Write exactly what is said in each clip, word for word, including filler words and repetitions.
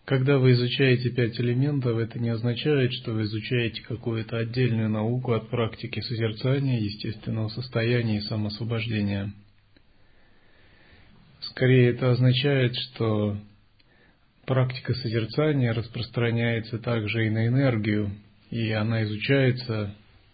Когда вы изучаете пять элементов, это не означает, что вы изучаете какую-то отдельную науку от практики созерцания, естественного состояния и самоосвобождения. Скорее, это означает, что практика созерцания распространяется также и на энергию, и она изучается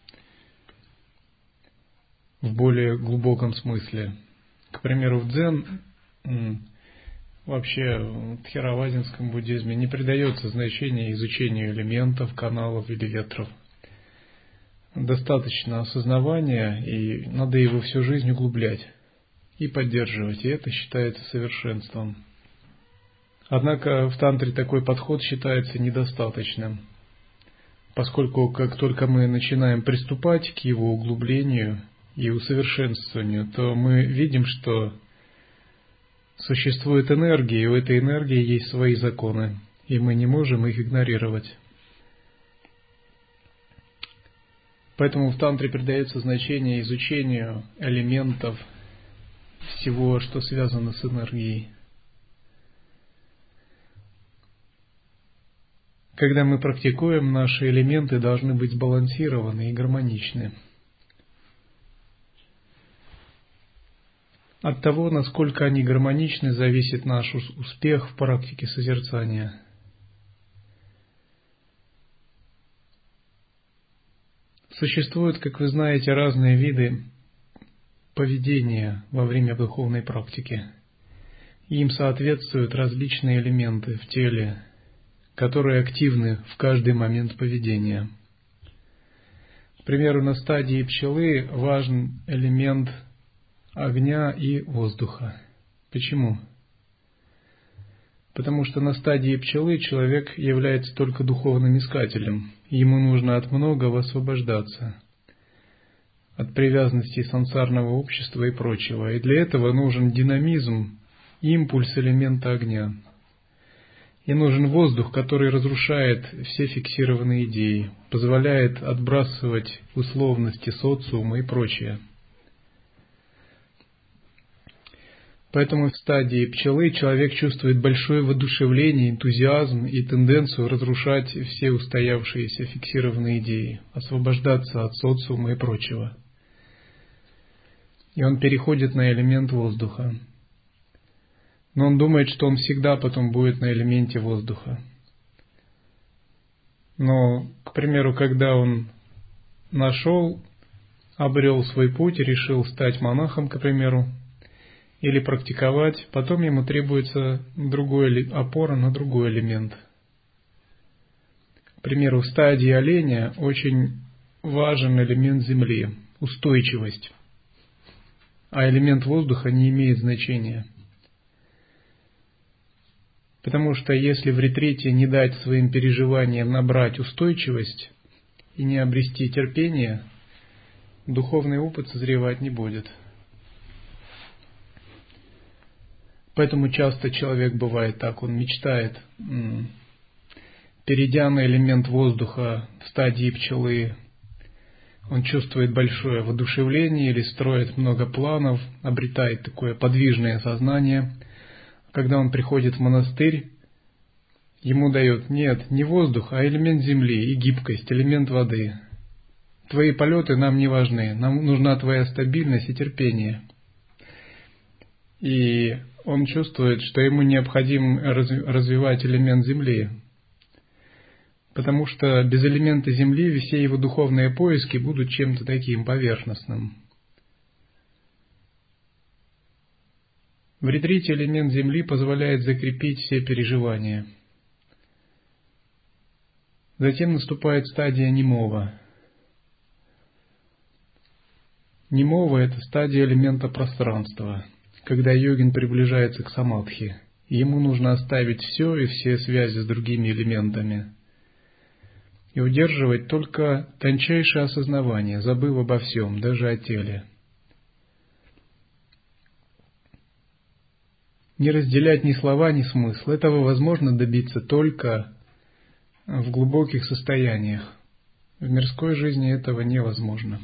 в более глубоком смысле. К примеру, в дзен, вообще в тхеравадинском буддизме не придается значения изучению элементов, каналов или ветров. Достаточно осознавания, и надо его всю жизнь углублять и поддерживать, и это считается совершенством. Однако в тантре такой подход считается недостаточным, поскольку как только мы начинаем приступать к его углублению и усовершенствованию, то мы видим, что существует энергия, и у этой энергии есть свои законы, и мы не можем их игнорировать. Поэтому в тантре придается значение изучению элементов, всего, что связано с энергией. Когда мы практикуем, наши элементы должны быть сбалансированы и гармоничны. От того, насколько они гармоничны, зависит наш успех в практике созерцания. Существуют, как вы знаете, разные виды поведения во время духовной практики. Им соответствуют различные элементы в теле, которые активны в каждый момент поведения. К примеру, на стадии пчелы важен элемент огня и воздуха. Почему? Потому что на стадии пчелы человек является только духовным искателем, и ему нужно от многого освобождаться, от привязанности сансарного общества и прочего. И для этого нужен динамизм, импульс элемента огня. И нужен воздух, который разрушает все фиксированные идеи, позволяет отбрасывать условности социума и прочее. Поэтому в стадии пчелы человек чувствует большое воодушевление, энтузиазм и тенденцию разрушать все устоявшиеся фиксированные идеи, освобождаться от социума и прочего. И он переходит на элемент воздуха. Но он думает, что он всегда потом будет на элементе воздуха. Но, к примеру, когда он нашел, обрел свой путь, решил стать монахом, к примеру, или практиковать, потом ему требуется другой, опора на другой элемент. К примеру, в стадии оленя очень важен элемент земли, устойчивость, а элемент воздуха не имеет значения. Потому что если в ретрите не дать своим переживаниям набрать устойчивость и не обрести терпение, духовный опыт созревать не будет. Поэтому часто человек бывает так, он мечтает, перейдя на элемент воздуха в стадии пчелы, он чувствует большое воодушевление или строит много планов, обретает такое подвижное сознание. Когда он приходит в монастырь, ему дают нет, не воздух, а элемент земли и гибкость, элемент воды. Твои полеты нам не важны, нам нужна твоя стабильность и терпение. И он чувствует, что ему необходимо развивать элемент земли, потому что без элемента земли все его духовные поиски будут чем-то таким поверхностным. В ретрите элемент земли позволяет закрепить все переживания. Затем наступает стадия немого. Немого – это стадия элемента пространства, когда йогин приближается к самадхи, и ему нужно оставить все и все связи с другими элементами и удерживать только тончайшее осознавание, забыв обо всем, даже о теле. Не разделять ни слова, ни смысл. Этого возможно добиться только в глубоких состояниях. В мирской жизни этого невозможно.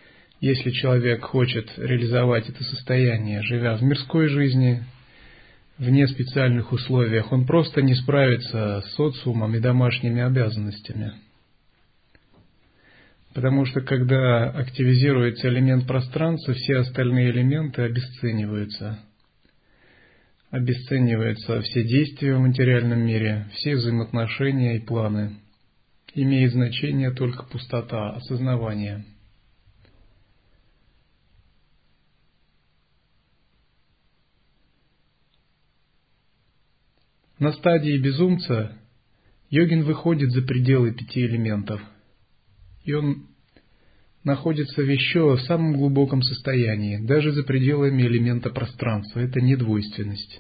Если человек хочет реализовать это состояние, живя в мирской жизни, вне специальных условиях, он просто не справится с социумом и домашними обязанностями. Потому что когда активизируется элемент пространства, все остальные элементы обесцениваются. Обесцениваются все действия в материальном мире, все взаимоотношения и планы. Имеет значение только пустота, осознавание. На стадии безумца йогин выходит за пределы пяти элементов, и он находится в еще самом глубоком состоянии, даже за пределами элемента пространства. Это недвойственность.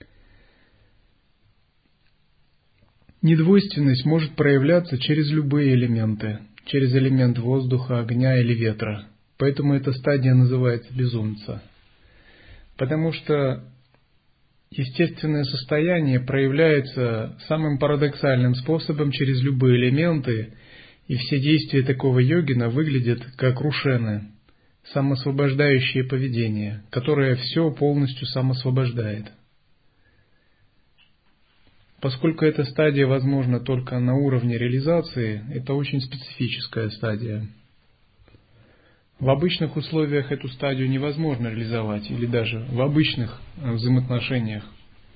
Недвойственность может проявляться через любые элементы, через элемент воздуха, огня или ветра. Поэтому эта стадия называется безумца. Потому что естественное состояние проявляется самым парадоксальным способом через любые элементы, и все действия такого йогина выглядят как рушены, самоосвобождающее поведение, которое все полностью самоосвобождает. Поскольку эта стадия возможна только на уровне реализации, это очень специфическая стадия. В обычных условиях эту стадию невозможно реализовать, или даже в обычных взаимоотношениях.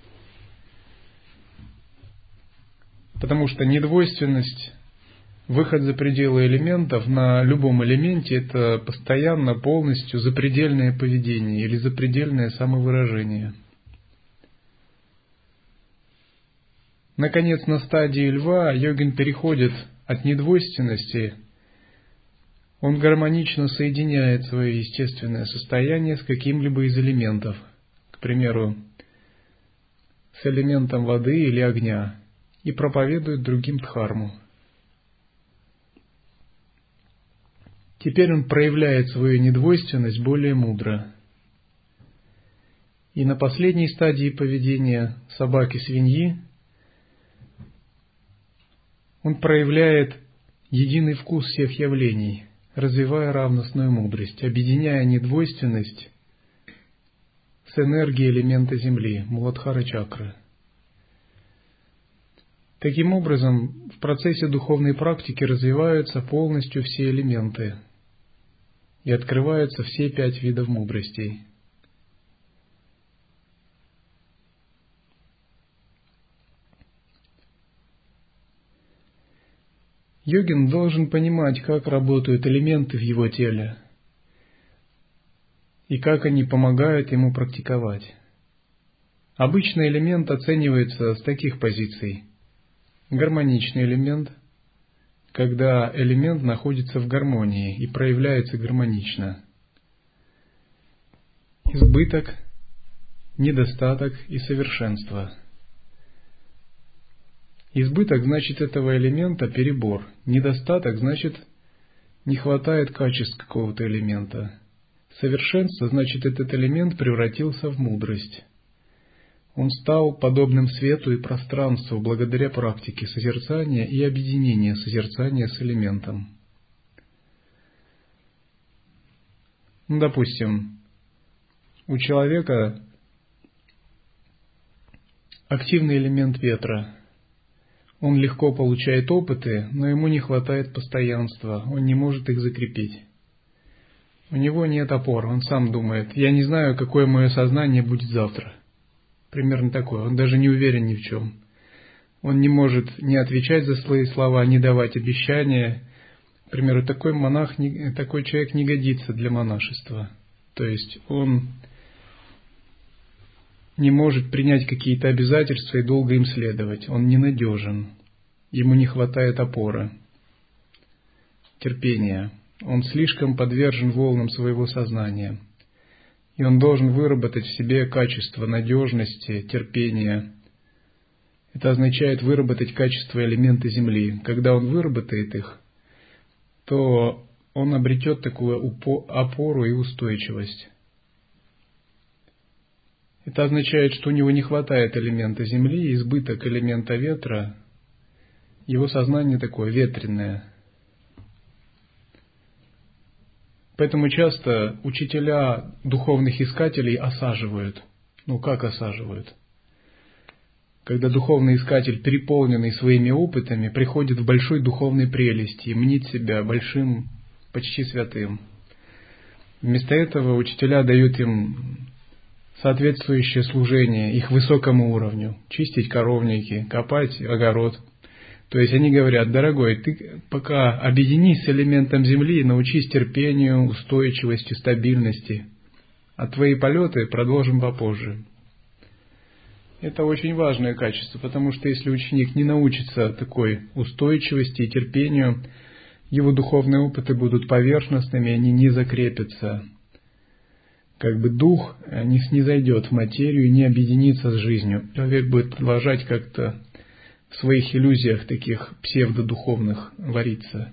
Потому что недвойственность, выход за пределы элементов на любом элементе – это постоянно, полностью запредельное поведение или запредельное самовыражение. Наконец, на стадии льва йогин переходит от недвойственности, он гармонично соединяет свое естественное состояние с каким-либо из элементов, к примеру, с элементом воды или огня, и проповедует другим дхарму. Теперь он проявляет свою недвойственность более мудро. И на последней стадии поведения собаки-свиньи он проявляет единый вкус всех явлений, развивая равностную мудрость, объединяя недвойственность с энергией элемента Земли, Муладхара-чакры. Таким образом, в процессе духовной практики развиваются полностью все элементы и открываются все пять видов мудростей. Йогин должен понимать, как работают элементы в его теле и как они помогают ему практиковать. Обычно элемент оценивается с таких позиций. Гармоничный элемент, когда элемент находится в гармонии и проявляется гармонично. Избыток, недостаток и совершенство. Избыток значит этого элемента перебор. Недостаток значит не хватает качеств какого-то элемента. Совершенство значит этот элемент превратился в мудрость. Он стал подобным свету и пространству благодаря практике созерцания и объединения созерцания с элементом. Ну, допустим, у человека активный элемент ветра. Он легко получает опыты, но ему не хватает постоянства, он не может их закрепить. У него нет опор, он сам думает, я не знаю, какое мое сознание будет завтра. Примерно такое, он даже не уверен ни в чем. Он не может не отвечать за свои слова, не давать обещания. К примеру, такой монах, такой человек не годится для монашества. То есть он не может принять какие-то обязательства и долго им следовать. Он ненадежен. Ему не хватает опоры, терпения. Он слишком подвержен волнам своего сознания. И он должен выработать в себе качество надежности, терпения. Это означает выработать качество элемента Земли. Когда он выработает их, то он обретет такую опору и устойчивость. Это означает, что у него не хватает элемента Земли, избыток элемента ветра. Его сознание такое ветреное. Поэтому часто учителя духовных искателей осаживают. Ну как осаживают? когда духовный искатель, переполненный своими опытами, приходит в большой духовной прелести и мнит себя большим, почти святым. Вместо этого учителя дают им соответствующее служение их высокому уровню, чистить коровники, копать огород. То есть они говорят: дорогой, ты пока объединись с элементом земли и научись терпению, устойчивости, стабильности, а твои полеты продолжим попозже. Это очень важное качество, потому что если ученик не научится такой устойчивости и терпению, его духовные опыты будут поверхностными, они не закрепятся. Как бы дух не снизойдет в материю и не объединится с жизнью. Человек будет продолжать как-то в своих иллюзиях таких псевдодуховных вариться.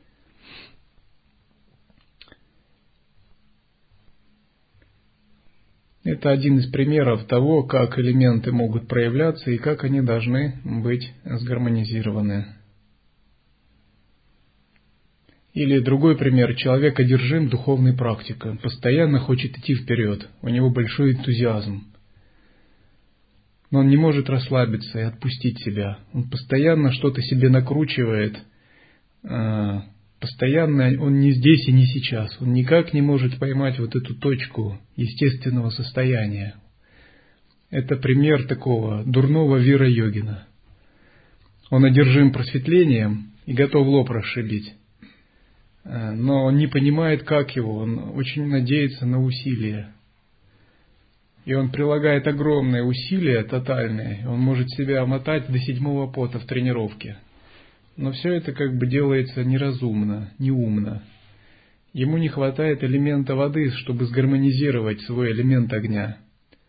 Это один из примеров того, как элементы могут проявляться и как они должны быть сгармонизированы. Или другой пример. Человек одержим духовной практикой, постоянно хочет идти вперед, у него большой энтузиазм. Но он не может расслабиться и отпустить себя. Он постоянно что-то себе накручивает, постоянно он не здесь и не сейчас. Он никак не может поймать вот эту точку естественного состояния. Это пример такого дурного вира-йогина. Он одержим просветлением и готов лоб расшибить. Но он не понимает, как его, он очень надеется на усилия. И он прилагает огромные усилия, тотальные, он может себя мотать до седьмого пота в тренировке. Но все это как бы делается неразумно, неумно. Ему не хватает элемента воды, чтобы сгармонизировать свой элемент огня.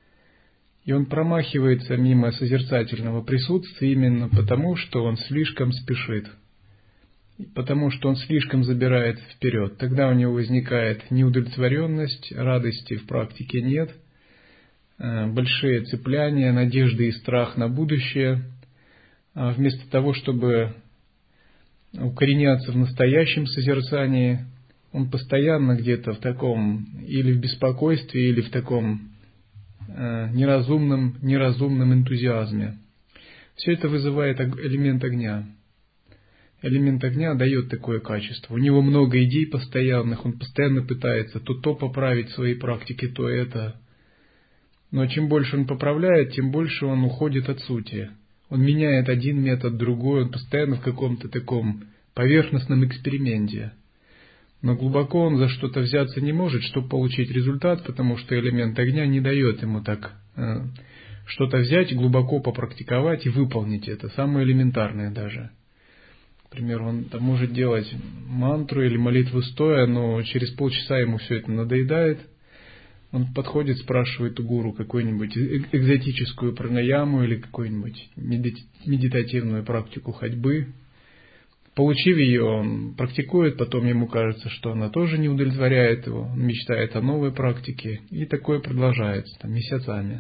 И он промахивается мимо созерцательного присутствия именно потому, что он слишком спешит. Потому что он слишком забирается вперед. Тогда у него возникает неудовлетворенность, радости в практике нет, большие цепляния, надежды и страх на будущее. А вместо того, чтобы укореняться в настоящем созерцании, он постоянно где-то в таком, или в беспокойстве, или в таком неразумном, неразумном энтузиазме. Все это вызывает элемент огня. Элемент огня дает такое качество. У него много идей постоянных, он постоянно пытается то то поправить в своей практике, то это. Но чем больше он поправляет, тем больше он уходит от сути. Он меняет один метод, другой, он постоянно в каком-то таком поверхностном эксперименте. Но глубоко он за что-то взяться не может, чтобы получить результат, потому что элемент огня не дает ему так э, что-то взять, глубоко попрактиковать и выполнить это, самое элементарное даже. Например, он там может делать мантру или молитву стоя, но через полчаса ему все это надоедает. Он подходит, спрашивает у гуру какую-нибудь экзотическую пранаяму или какую-нибудь медитативную практику ходьбы. Получив ее, он практикует, потом ему кажется, что она тоже не удовлетворяет его, он мечтает о новой практике, и такое продолжается там, месяцами.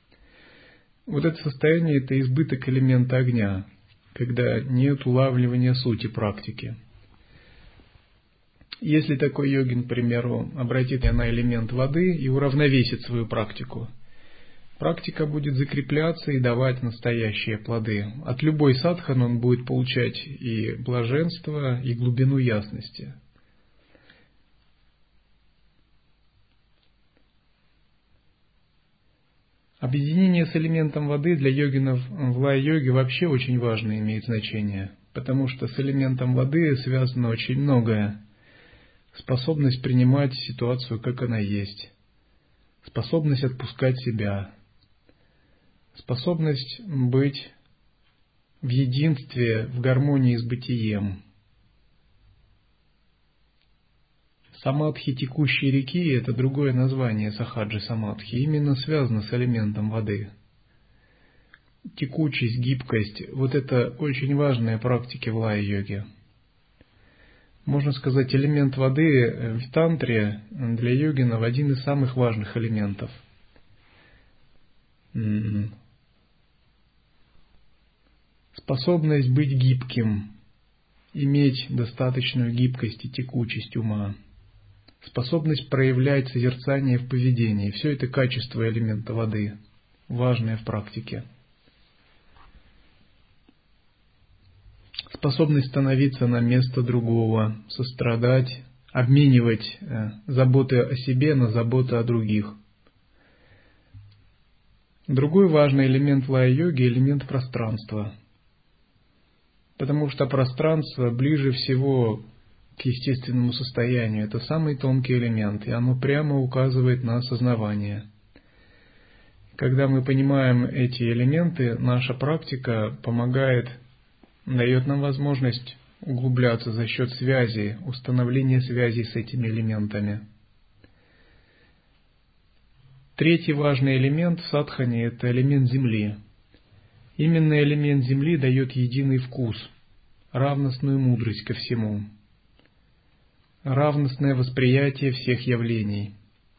Вот это состояние – это избыток элемента огня, когда нет улавливания сути практики. Если такой йогин, к примеру, обратит на элемент воды и уравновесит свою практику, практика будет закрепляться и давать настоящие плоды. От любой садханы он будет получать и блаженство, и глубину ясности. Объединение с элементом воды для йогинов в лай-йоге вообще очень важно, имеет значение, потому что с элементом воды связано очень многое. Способность принимать ситуацию, как она есть, способность отпускать себя, способность быть в единстве, в гармонии с бытием. Самадхи текущей реки – это другое название сахаджи самадхи, именно связано с элементом воды. Текучесть, гибкость – вот это очень важные практики в лай-йоге. Можно сказать, элемент воды в тантре для йогинов один из самых важных элементов. Способность быть гибким, иметь достаточную гибкость и текучесть ума. Способность проявлять созерцание в поведении. Все это качество элемента воды, важное в практике. способность становиться на место другого, сострадать, обменивать заботы о себе на заботы о других. Другой важный элемент лая-йоги – элемент пространства. Потому что пространство ближе всего к естественному состоянию. Это самый тонкий элемент, и оно прямо указывает на осознавание. Когда мы понимаем эти элементы, наша практика помогает, дает нам возможность углубляться за счет связи, установления связи с этими элементами. Третий важный элемент в садхане – это элемент земли. Именно элемент земли дает единый вкус, равностную мудрость ко всему, равностное восприятие всех явлений.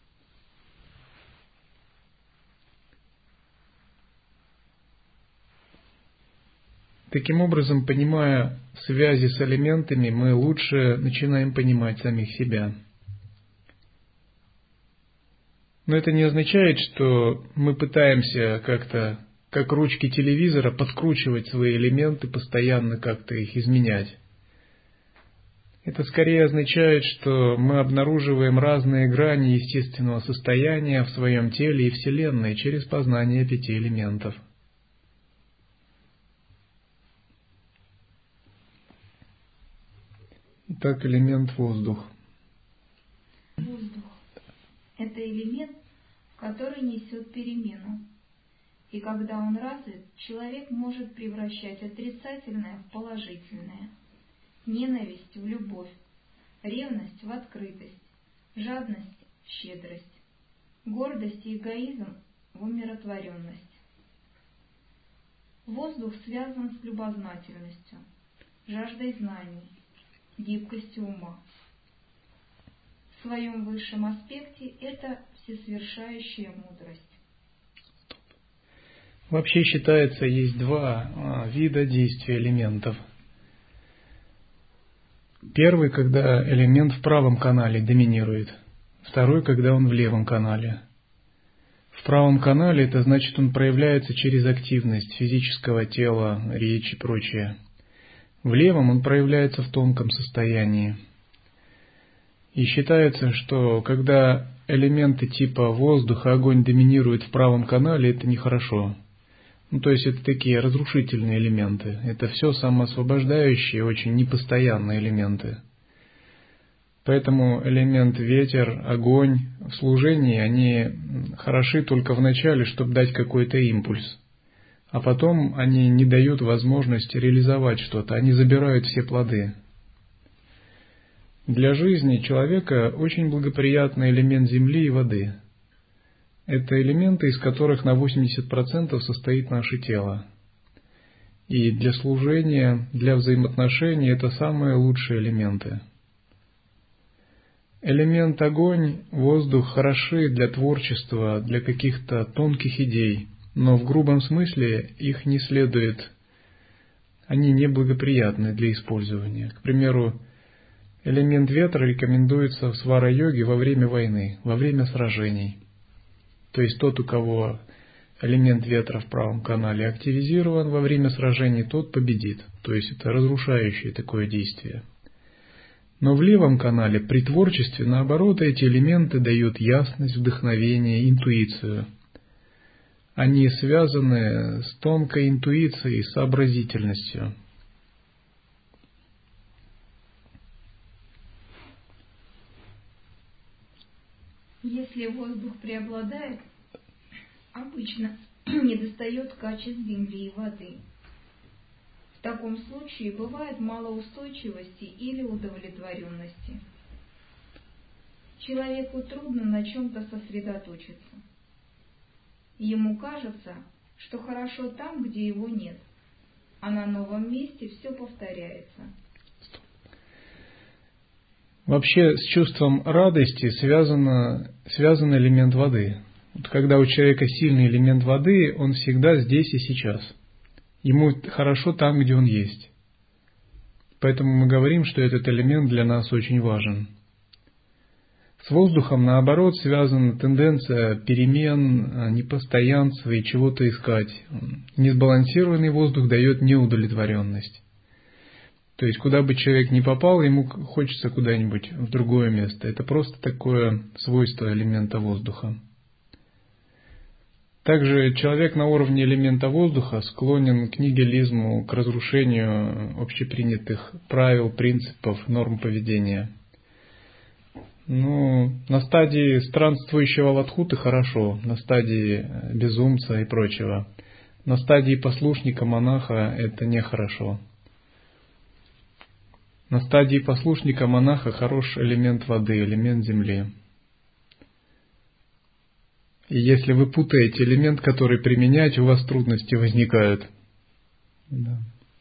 Таким образом, понимая связи с элементами, мы лучше начинаем понимать самих себя. Но это не означает, что мы пытаемся как-то, как ручки телевизора, подкручивать свои элементы, постоянно как-то их изменять. Это скорее означает, что мы обнаруживаем разные грани естественного состояния в своем теле и Вселенной через познание пяти элементов. Итак, элемент воздух. Воздух – это элемент, который несет перемену. И когда он развит, человек может превращать отрицательное в положительное, ненависть в любовь, ревность в открытость, жадность в щедрость, гордость и эгоизм в умиротворенность. Воздух связан с любознательностью, жаждой знаний, гибкостью ума. В своем высшем аспекте это всесовершающая мудрость. Вообще считается, есть два а, вида действия элементов. Первый, когда элемент в правом канале доминирует. Второй, когда он в левом канале. В правом канале это значит, он проявляется через активность физического тела, речь и прочее. В левом он проявляется в тонком состоянии. И считается, что когда элементы типа воздух и огонь доминируют в правом канале, это нехорошо. Ну, то есть это такие разрушительные элементы. Это все самоосвобождающие, очень непостоянные элементы. Поэтому элемент ветер, огонь в служении, они хороши только в начале, чтобы дать какой-то импульс. А потом они не дают возможности реализовать что-то, они забирают все плоды. Для жизни человека очень благоприятный элемент земли и воды. Это элементы, из которых на восемьдесят процентов состоит наше тело. И для служения, для взаимоотношений это самые лучшие элементы. Элемент огонь, воздух хороши для творчества, для каких-то тонких идей, но в грубом смысле их не следует, они неблагоприятны для использования. К примеру, элемент ветра рекомендуется в свара-йоге во время войны, во время сражений. То есть тот, у кого элемент ветра в правом канале активизирован во время сражений, тот победит. То есть это разрушающее такое действие. Но в левом канале при творчестве, наоборот, эти элементы дают ясность, вдохновение, интуицию. Они связаны с тонкой интуицией, сообразительностью. Если воздух преобладает, обычно недостает качеств земли и воды. В таком случае бывает мало устойчивости или удовлетворенности. Человеку трудно на чем-то сосредоточиться. Ему кажется, что хорошо там, где его нет, а на новом месте все повторяется. Вообще с чувством радости связан, связан элемент воды. Вот когда у человека сильный элемент воды, он всегда здесь и сейчас. Ему хорошо там, где он есть. Поэтому мы говорим, что этот элемент для нас очень важен. С воздухом, наоборот, связана тенденция перемен, непостоянства и чего-то искать. Несбалансированный воздух дает неудовлетворенность. То есть, куда бы человек ни попал, ему хочется куда-нибудь в другое место. Это просто такое свойство элемента воздуха. Также человек на уровне элемента воздуха склонен к нигилизму, к разрушению общепринятых правил, принципов, норм поведения. Ну, на стадии странствующего вадхуты хорошо, на стадии безумца и прочего. На стадии послушника монаха это нехорошо. На стадии послушника монаха хорош элемент воды, элемент земли. И если вы путаете элемент, который применяете, у вас трудности возникают. Да.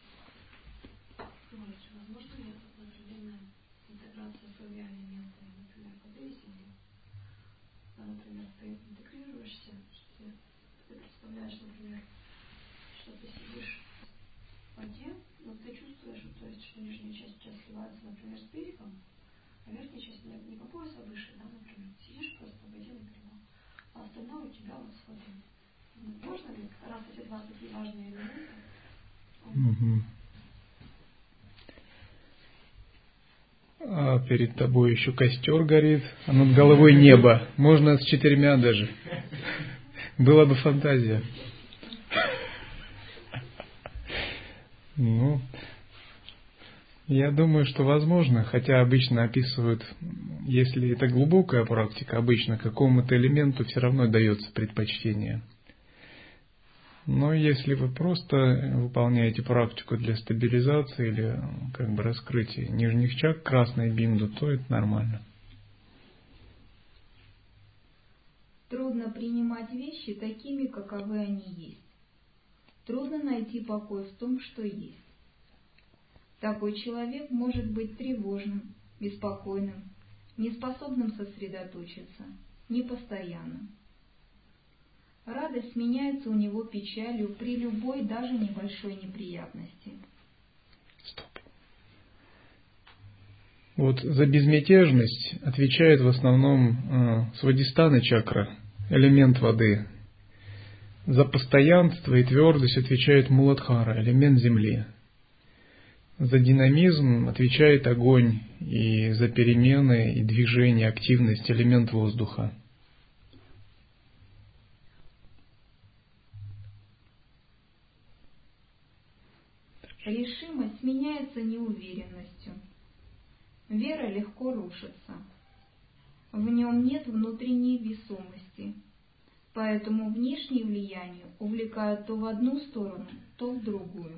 Угу. А перед тобой еще костер горит, а над головой небо. Можно с четырьмя даже. Была бы фантазия. Ну, я думаю, что возможно, хотя обычно описывают, если это глубокая практика, обычно какому-то элементу все равно дается предпочтение. Но если вы просто выполняете практику для стабилизации или как бы раскрытия нижних чакр, красной бинду, то это нормально. Трудно принимать вещи такими, каковы они есть. Трудно найти покой в том, что есть. Такой человек может быть тревожным, беспокойным, неспособным сосредоточиться, непостоянным. Радость сменяется у него печалью при любой, даже небольшой неприятности. Стоп. Вот за безмятежность отвечает в основном э, свадистхана чакра, элемент воды. За постоянство и твердость отвечает муладхара, элемент земли. За динамизм отвечает огонь, и за перемены и движение, активность, элемент воздуха. Решимость сменяется неуверенностью. Вера легко рушится. В нем нет внутренней весомости, поэтому внешние влияния увлекают то в одну сторону, то в другую.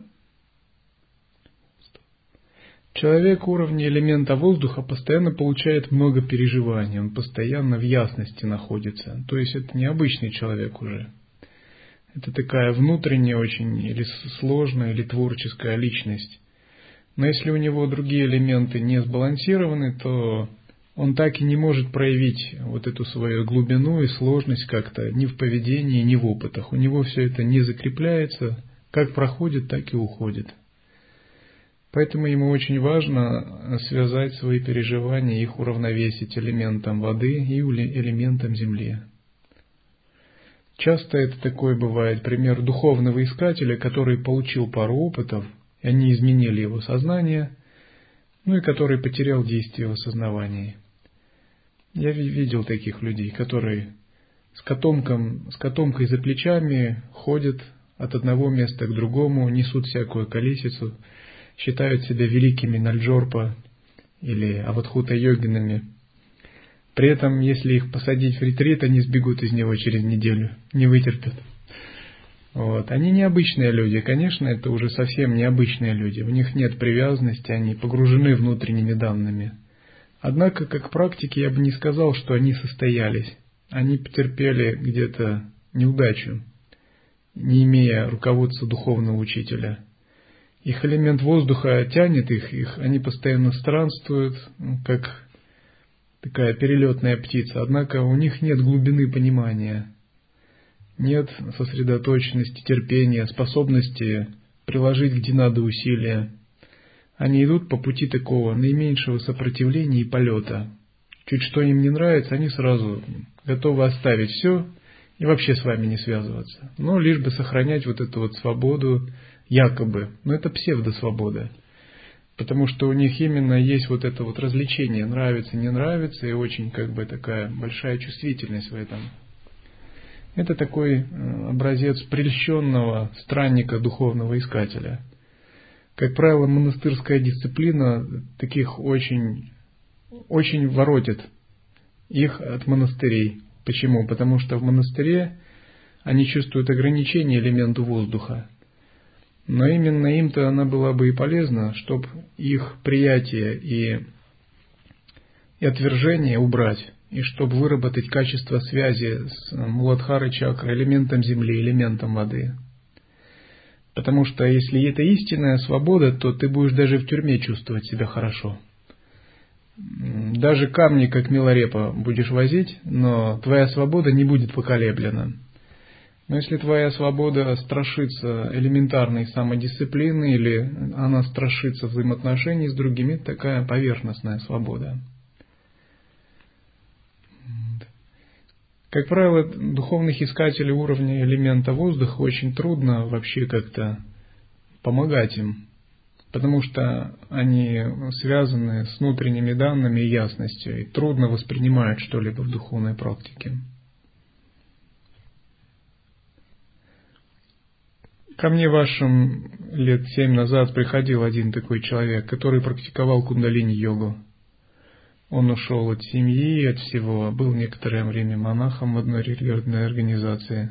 Человек уровня элемента воздуха постоянно получает много переживаний, он постоянно в ясности находится. То есть это необычный человек уже. Это такая внутренняя очень или сложная, или творческая личность. Но если у него другие элементы не сбалансированы, то он так и не может проявить вот эту свою глубину и сложность как-то ни в поведении, ни в опытах. У него все это не закрепляется, как проходит, так и уходит. Поэтому ему очень важно связать свои переживания, их уравновесить элементом воды и элементом земли. Часто это такое бывает, пример духовного искателя, который получил пару опытов, и они изменили его сознание, ну и который потерял действие в осознавании. Я видел таких людей, которые с, котомком, с котомкой за плечами ходят от одного места к другому, несут всякую колесицу, считают себя великими Наджорпа или авадхута-йогинами. При этом, если их посадить в ретрит, они сбегут из него через неделю, не вытерпят. Вот. Они необычные люди, конечно, это уже совсем необычные люди. У них нет привязанности, они погружены внутренними данными. Однако, как практики, я бы не сказал, что они состоялись. Они потерпели где-то неудачу, не имея руководства духовного учителя. Их элемент воздуха тянет их, их они постоянно странствуют, как такая перелетная птица, однако у них нет глубины понимания, нет сосредоточенности, терпения, способности приложить где надо усилия. Они идут по пути такого наименьшего сопротивления и полета. Чуть что им не нравится, они сразу готовы оставить все и вообще с вами не связываться. Но лишь бы сохранять вот эту вот свободу, якобы, но это псевдосвобода. Потому что у них именно есть вот это вот развлечение, нравится, не нравится, и очень как бы такая большая чувствительность в этом. Это такой образец прельщенного странника, духовного искателя. Как правило, монастырская дисциплина таких очень, очень воротит их от монастырей. Почему? Потому что в монастыре они чувствуют ограничение элементу воздуха. Но именно им-то она была бы и полезна, чтобы их приятие и, и отвержение убрать, и чтобы выработать качество связи с Муладхарой чакрой, элементом земли, элементом воды. Потому что если это истинная свобода, то ты будешь даже в тюрьме чувствовать себя хорошо. Даже камни, как милорепа, будешь возить, но твоя свобода не будет поколеблена. Но если твоя свобода страшится элементарной самодисциплины или она страшится взаимоотношений с другими, это такая поверхностная свобода. Как правило, духовных искателей уровня элемента воздуха очень трудно вообще как-то помогать им, потому что они связаны с внутренними данными и ясностью, и трудно воспринимают что-либо в духовной практике. Ко мне вашим лет семь назад приходил один такой человек, который практиковал кундалини-йогу. Он ушел от семьи, от всего, был некоторое время монахом в одной религиозной организации.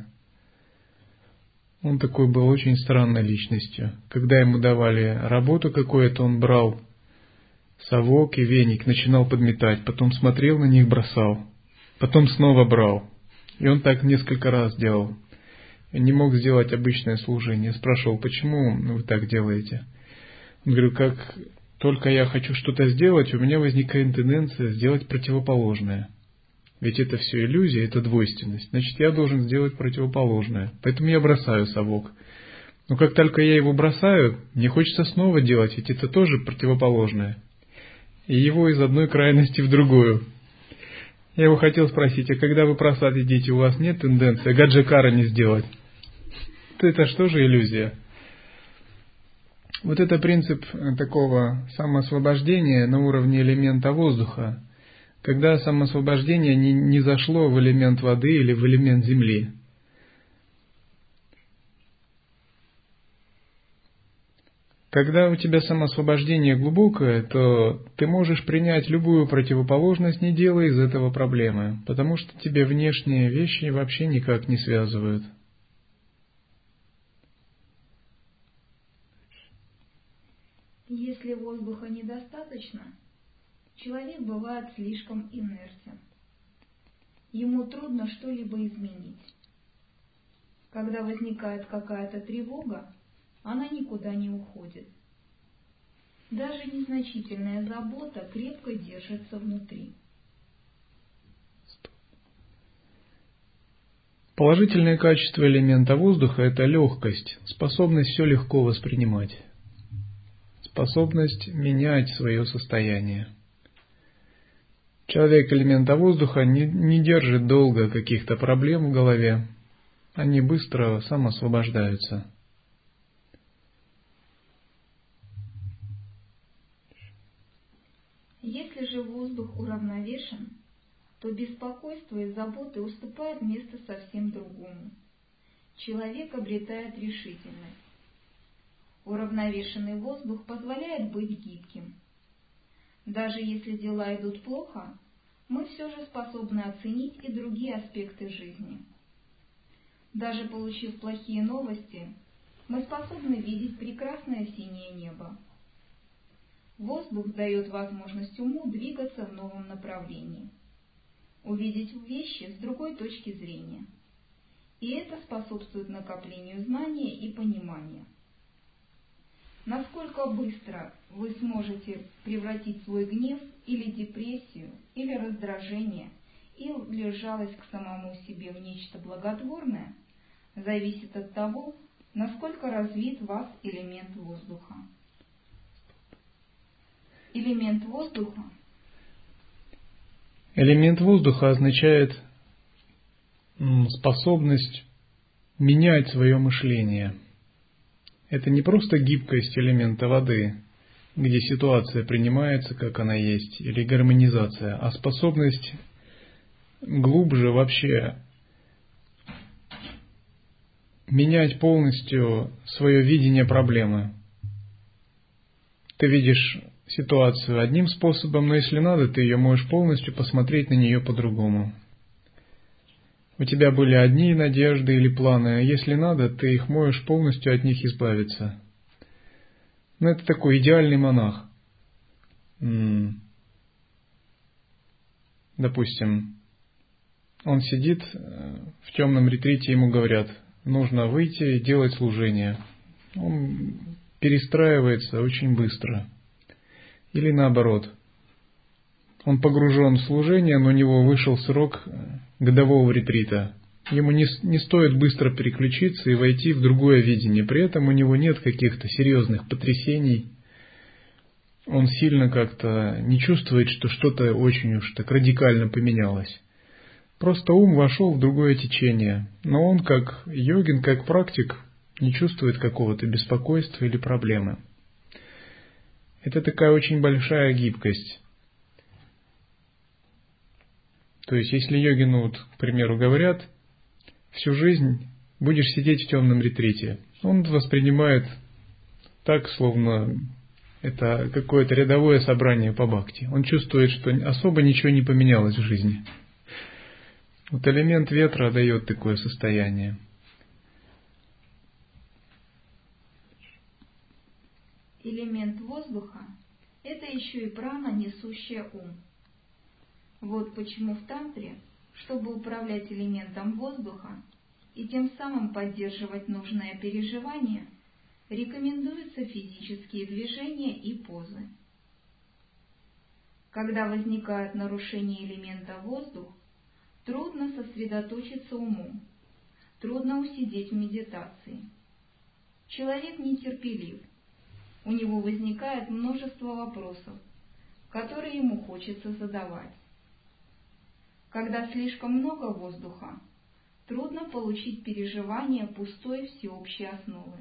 Он такой был очень странной личностью. Когда ему давали работу какую-то, он брал совок и веник, начинал подметать, потом смотрел на них, бросал, потом снова брал. И он так несколько раз делал. И не мог сделать обычное служение. Спрашивал, почему вы так делаете? Он говорил, как только я хочу что-то сделать, у меня возникает тенденция сделать противоположное. Ведь это все иллюзия, это двойственность. Значит, я должен сделать противоположное. Поэтому я бросаю совок. Но как только я его бросаю, мне хочется снова делать, ведь это тоже противоположное. И его из одной крайности в другую. Я его хотел спросить, а когда вы просад едите, у вас нет тенденции гаджакара не сделать? Это что же иллюзия? Вот это принцип такого самоосвобождения на уровне элемента воздуха, когда самоосвобождение не, не зашло в элемент воды или в элемент земли. Когда у тебя самоосвобождение глубокое, то ты можешь принять любую противоположность, не делая из этого проблемы, потому что тебе внешние вещи вообще никак не связывают. Если воздуха недостаточно, человек бывает слишком инертен. Ему трудно что-либо изменить. Когда возникает какая-то тревога, она никуда не уходит. Даже незначительная забота крепко держится внутри. Положительное качество элемента воздуха – это легкость, способность все легко воспринимать, способность менять свое состояние. Человек элемента воздуха не, не держит долго каких-то проблем в голове, они быстро самоосвобождаются. Если же воздух уравновешен, то беспокойство и заботы уступают место совсем другому. Человек обретает решительность. Уравновешенный воздух позволяет быть гибким. Даже если дела идут плохо, мы все же способны оценить и другие аспекты жизни. Даже получив плохие новости, мы способны видеть прекрасное синее небо. Воздух дает возможность уму двигаться в новом направлении, увидеть вещи с другой точки зрения. И это способствует накоплению знания и понимания. Насколько быстро вы сможете превратить свой гнев или депрессию, или раздражение, или жалость к самому себе в нечто благотворное, зависит от того, насколько развит в вас элемент воздуха. Элемент воздуха. Элемент воздуха означает способность менять свое мышление. Это не просто гибкость элемента воды где ситуация принимается, как она есть, или гармонизация, а способность глубже вообще менять полностью свое видение проблемы. Ты видишь ситуацию одним способом, но если надо, ты ее можешь полностью посмотреть на нее по-другому. У тебя были одни надежды или планы, а если надо, ты их можешь полностью от них избавиться. Ну, это такой идеальный монах. Допустим, он сидит в темном ретрите, ему говорят, нужно выйти и делать служение. Он перестраивается очень быстро. Или наоборот, он погружен в служение, но у него вышел срок годового ретрита. Ему не, не стоит быстро переключиться и войти в другое видение. При этом у него нет каких-то серьезных потрясений. Он сильно как-то не чувствует, что что-то очень уж так радикально поменялось. Просто ум вошел в другое течение. Но он как йогин, как практик, не чувствует какого-то беспокойства или проблемы. Это такая очень большая гибкость. То есть, если йогину, вот, к примеру, говорят, всю жизнь будешь сидеть в темном ретрите, он воспринимает так, словно это какое-то рядовое собрание по бхакти. Он чувствует, что особо ничего не поменялось в жизни. Вот элемент ветра дает такое состояние. Элемент воздуха – это еще и прана, несущая ум. Вот почему в тантре, чтобы управлять элементом воздуха и тем самым поддерживать нужное переживание, рекомендуются физические движения и позы. Когда возникают нарушения элемента воздух, трудно сосредоточиться умом, трудно усидеть в медитации. Человек нетерпелив, у него возникает множество вопросов, которые ему хочется задавать. Когда слишком много воздуха, трудно получить переживание пустой всеобщей основы.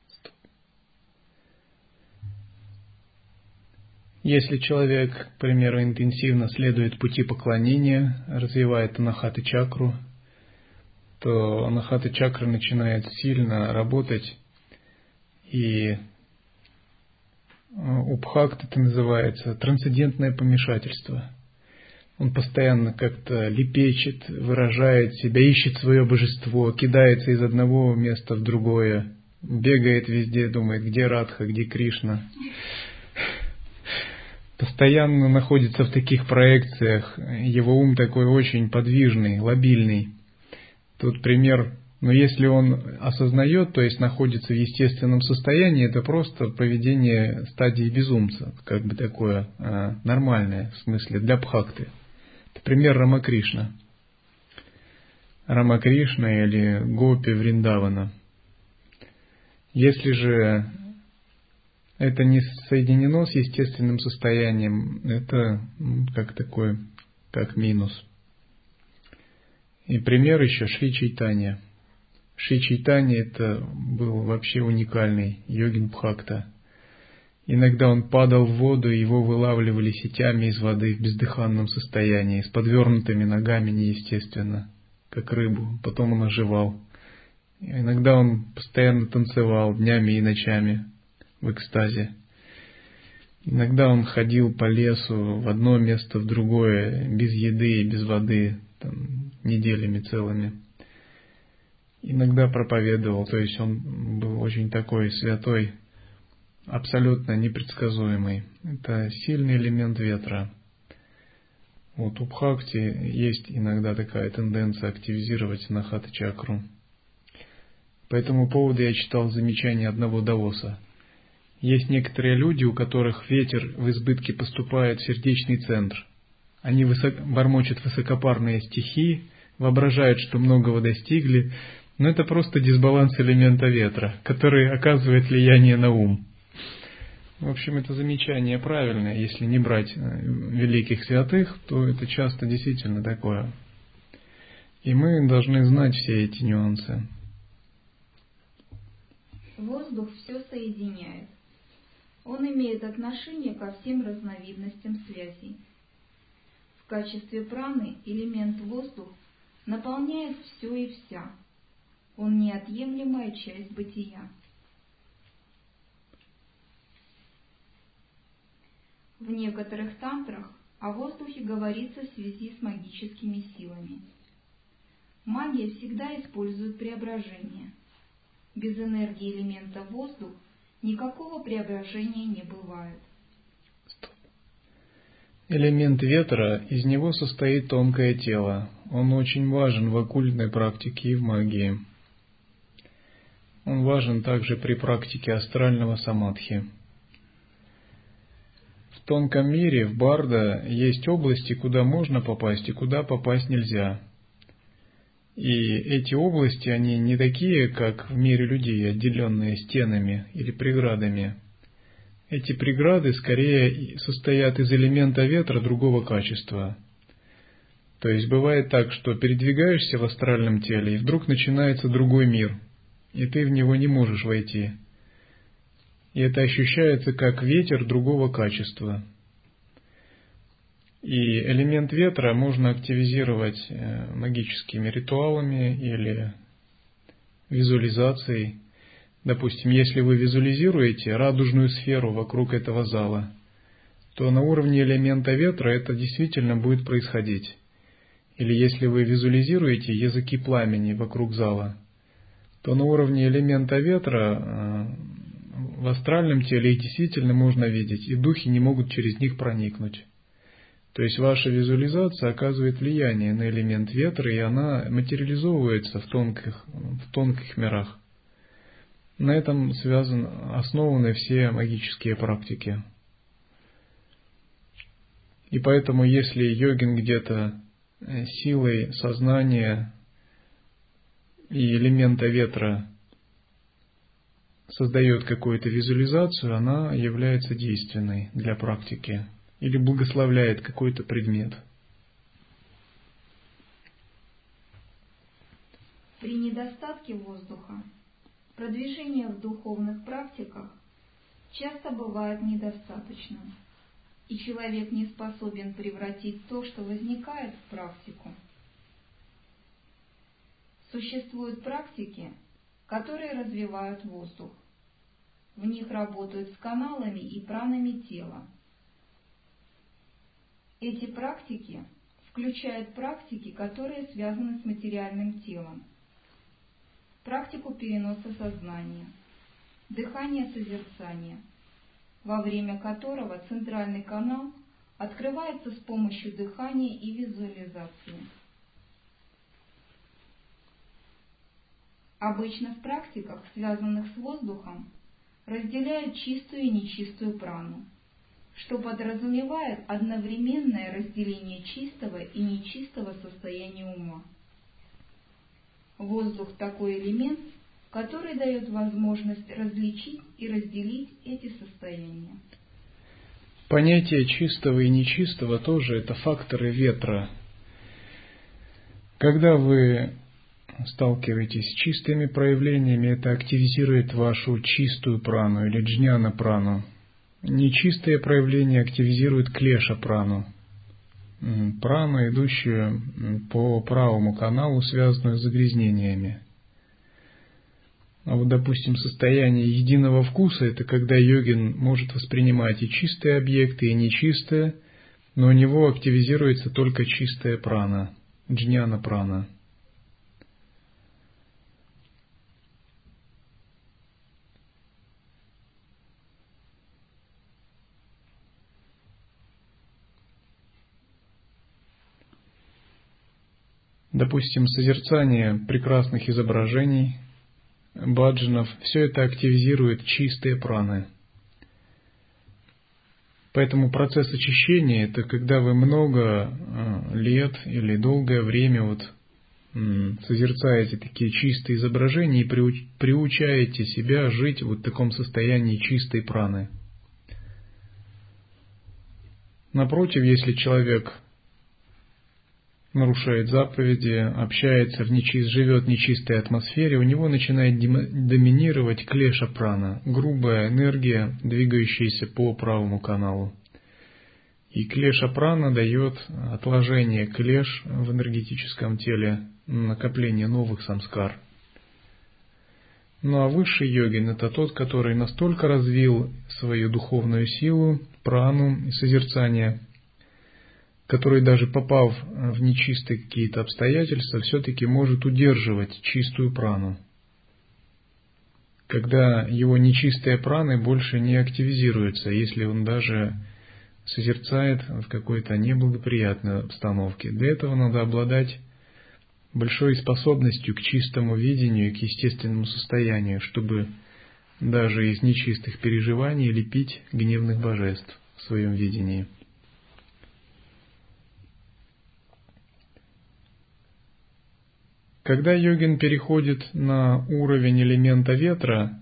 Если человек, к примеру, интенсивно следует пути поклонения, развивает анахата чакру, то анахата чакра начинает сильно работать, и убхакт это называется трансцендентное помешательство. Он постоянно как-то лепечет, выражает себя, ищет свое божество, кидается из одного места в другое, бегает везде, думает, где Радха, где Кришна. Постоянно находится в таких проекциях, его ум такой очень подвижный, лобильный. Тут пример, но если он осознает, то есть находится в естественном состоянии, это просто поведение стадии безумца, как бы такое а, нормальное, в смысле для бхакты. Это пример Рамакришна. Рамакришна или Гопи Вриндавана. Если же это не соединено с естественным состоянием, это как такой, как минус. И пример еще Шри Чайтанья. Шри Чайтанья это был вообще уникальный йогин бхакта. Иногда он падал в воду, и его вылавливали сетями из воды в бездыханном состоянии, с подвернутыми ногами неестественно, как рыбу. Потом он оживал. Иногда он постоянно танцевал днями и ночами в экстазе. Иногда он ходил по лесу в одно место, в другое, без еды и без воды, там, неделями целыми. Иногда проповедовал, то есть он был очень такой святой, абсолютно непредсказуемый. Это сильный элемент ветра. Вот у бхакти есть иногда такая тенденция активизировать анахата чакру. По этому поводу я читал замечание одного даоса. Есть некоторые люди, у которых ветер в избытке поступает в сердечный центр. Они высок... бормочут высокопарные стихи, воображают, что многого достигли, но это просто дисбаланс элемента ветра, который оказывает влияние на ум. В общем, это замечание правильное. Если не брать великих святых, то это часто действительно такое. И мы должны знать все эти нюансы. Воздух все соединяет. Он имеет отношение ко всем разновидностям связей. В качестве праны элемент воздух наполняет все и вся. Он неотъемлемая часть бытия. В некоторых тантрах о воздухе говорится в связи с магическими силами. Магия всегда использует преображение. Без энергии элемента воздух никакого преображения не бывает. Элемент ветра, из него состоит тонкое тело. Он очень важен в оккультной практике и в магии. Он важен также при практике астрального самадхи. В тонком мире, в барда, есть области, куда можно попасть и куда попасть нельзя. И эти области, они не такие, как в мире людей, отделенные стенами или преградами. Эти преграды скорее состоят из элемента ветра другого качества. То есть бывает так, что передвигаешься в астральном теле, и вдруг начинается другой мир, и ты в него не можешь войти. И это ощущается как ветер другого качества. И элемент ветра можно активизировать магическими ритуалами или визуализацией. Допустим, если вы визуализируете радужную сферу вокруг этого зала, то на уровне элемента ветра это действительно будет происходить. Или если вы визуализируете языки пламени вокруг зала, то на уровне элемента ветра в астральном теле их действительно можно видеть, и духи не могут через них проникнуть. То есть ваша визуализация оказывает влияние на элемент ветра, и она материализовывается в тонких, в тонких мирах. На этом связаны, основаны все магические практики. И поэтому, если йогин где-то силой сознания и элемента ветра создает какую-то визуализацию, она является действенной для практики или благословляет какой-то предмет. При недостатке воздуха продвижение в духовных практиках часто бывает недостаточным, и человек не способен превратить то, что возникает, в практику. Существуют практики, которые развивают воздух. В них работают с каналами и пранами тела. Эти практики включают практики, которые связаны с материальным телом, практику переноса сознания, дыхание созерцания, во время которого центральный канал открывается с помощью дыхания и визуализации. Обычно в практиках, связанных с воздухом, разделяют чистую и нечистую прану, что подразумевает одновременное разделение чистого и нечистого состояния ума. Воздух – такой элемент, который дает возможность различить и разделить эти состояния. Понятие чистого и нечистого тоже это факторы ветра. Когда вы сталкиваетесь с чистыми проявлениями, это активизирует вашу чистую прану или джняна прану. Нечистые проявления активизируют клеша прану, прану, идущую по правому каналу, связанную с загрязнениями. А вот, допустим, состояние единого вкуса – это когда йогин может воспринимать и чистые объекты, и нечистые, но у него активизируется только чистая прана, джняна прана. Допустим, созерцание прекрасных изображений, баджанов, все это активизирует чистые праны. Поэтому процесс очищения – это когда вы много лет или долгое время вот созерцаете такие чистые изображения и приучаете себя жить вот в таком состоянии чистой праны. Напротив, если человек нарушает заповеди, общается, в нечист, живет в нечистой атмосфере, у него начинает доминировать клеша прана, грубая энергия, двигающаяся по правому каналу. И клеша прана дает отложение клеш в энергетическом теле, накопление новых самскар. Ну а высший йогин — это тот, который настолько развил свою духовную силу, прану и созерцание, который, даже попав в нечистые какие-то обстоятельства, все-таки может удерживать чистую прану, когда его нечистые праны больше не активизируются, если он даже созерцает в какой-то неблагоприятной обстановке. Для этого надо обладать большой способностью к чистому видению и к естественному состоянию, чтобы даже из нечистых переживаний лепить гневных божеств в своем видении. Когда йогин переходит на уровень элемента ветра,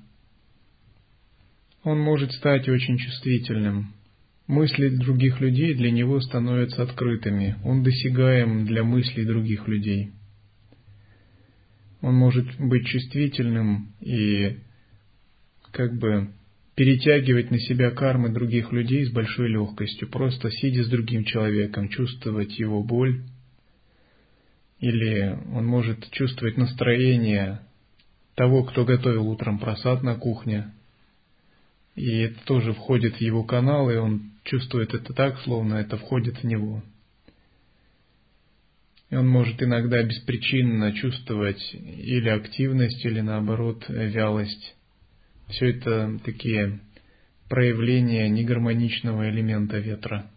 он может стать очень чувствительным. Мысли других людей для него становятся открытыми. Он досягаем для мыслей других людей. Он может быть чувствительным и как бы перетягивать на себя кармы других людей с большой легкостью, просто сидя с другим человеком, чувствовать его боль. Или он может чувствовать настроение того, кто готовил утром прасад на кухне. И это тоже входит в его канал, и он чувствует это так, словно это входит в него. И он может иногда беспричинно чувствовать или активность, или наоборот вялость. Все это такие проявления негармоничного элемента ветра.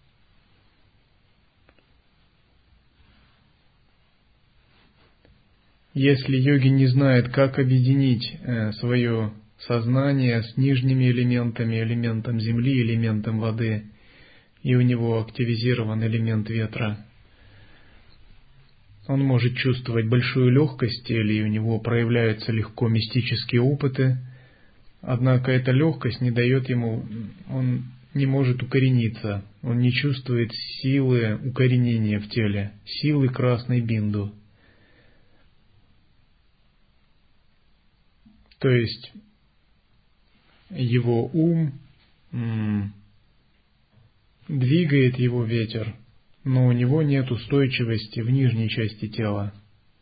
Если йогин не знает, как объединить свое сознание с нижними элементами, элементом земли, элементом воды, и у него активизирован элемент ветра, он может чувствовать большую легкость, или у него проявляются легко мистические опыты, однако эта легкость не дает ему, он не может укорениться, он не чувствует силы укоренения в теле, силы красной бинду. То есть его ум м, двигает его ветер, но у него нет устойчивости в нижней части тела.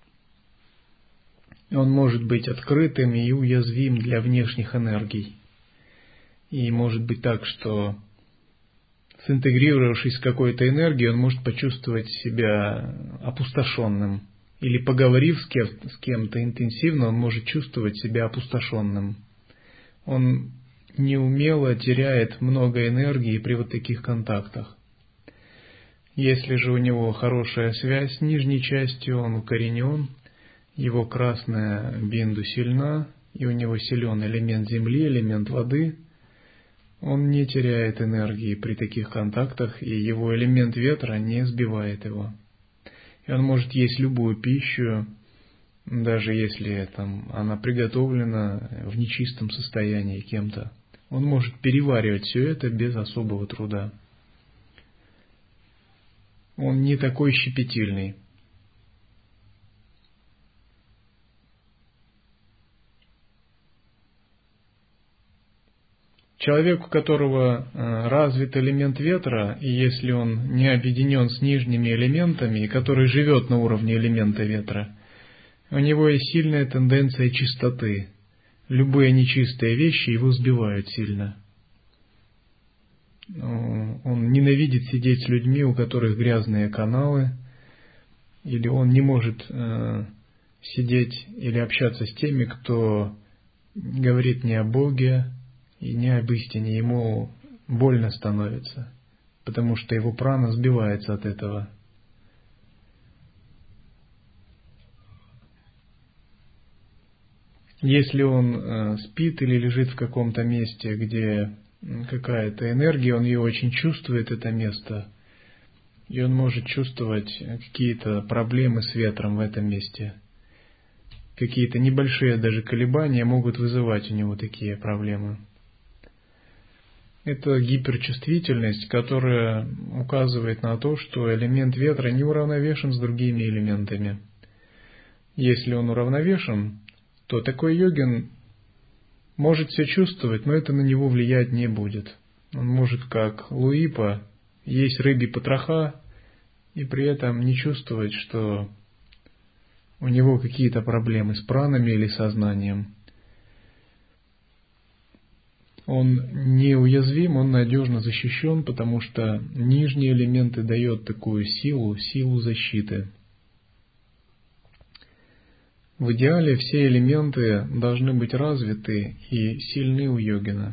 Он может быть открытым и уязвим для внешних энергий. И может быть так, что, синтегрировавшись с какой-то энергией, он может почувствовать себя опустошенным. Или поговорив с, кем- с кем-то интенсивно, он может чувствовать себя опустошенным. Он неумело теряет много энергии при вот таких контактах. Если же у него хорошая связь с нижней частью, он укоренен, его красная бинду сильна, и у него силен элемент земли, элемент воды, он не теряет энергии при таких контактах, и его элемент ветра не сбивает его. И он может есть любую пищу, даже если там, она приготовлена в нечистом состоянии кем-то. Он может переваривать все это без особого труда. Он не такой щепетильный. Человек, у которого развит элемент ветра, и если он не объединен с нижними элементами, и который живет на уровне элемента ветра, у него есть сильная тенденция чистоты. Любые нечистые вещи его сбивают сильно. Он ненавидит сидеть с людьми, у которых грязные каналы, или он не может э, сидеть или общаться с теми, кто говорит не о Боге и не об истине. Ему больно становится, потому что его прана сбивается от этого. Если он э, спит или лежит в каком-то месте, где какая-то энергия, он ее очень чувствует, это место, и он может чувствовать какие-то проблемы с ветром в этом месте. Какие-то небольшие даже колебания могут вызывать у него такие проблемы. это гиперчувствительность, которая указывает на то, что элемент ветра не уравновешен с другими элементами. Если он уравновешен, то такой йогин может все чувствовать, но это на него влиять не будет. Он может, как Луипа, есть рыбьи потроха и при этом не чувствовать, что у него какие-то проблемы с пранами или сознанием. Он неуязвим, он надежно защищен, потому что нижние элементы дают такую силу, силу защиты. В идеале все элементы должны быть развиты и сильны у йогина.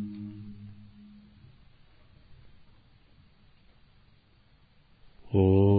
Oh